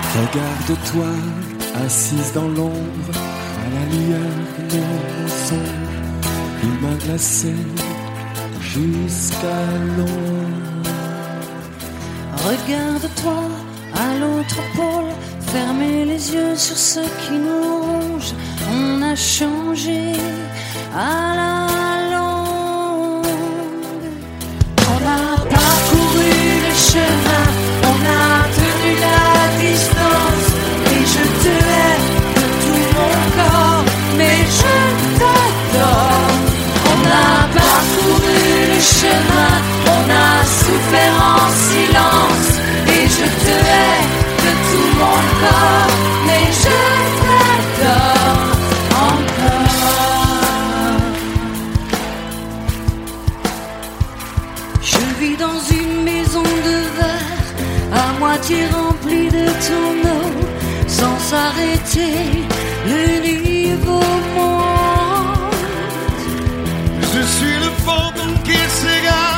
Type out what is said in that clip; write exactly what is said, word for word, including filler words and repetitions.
Regarde-toi, assise dans l'ombre, à la lueur de mon son, une main glacée jusqu'à l'ombre. Regarde-toi à l'autre pôle, fermez les yeux sur ce qui nous ronge. On a changé à la longue. On a parcouru le chemin, on a tenu la distance. Et je te hais de tout mon corps, mais je t'adore. On a parcouru le chemin, on a souffert en silence. Et je te hais de tout mon corps, mais je t'adore encore. Je vis dans une maison de verre, à moitié remplie de ton eau, sans s'arrêter, le niveau monte. Je suis le fantôme qui s'égare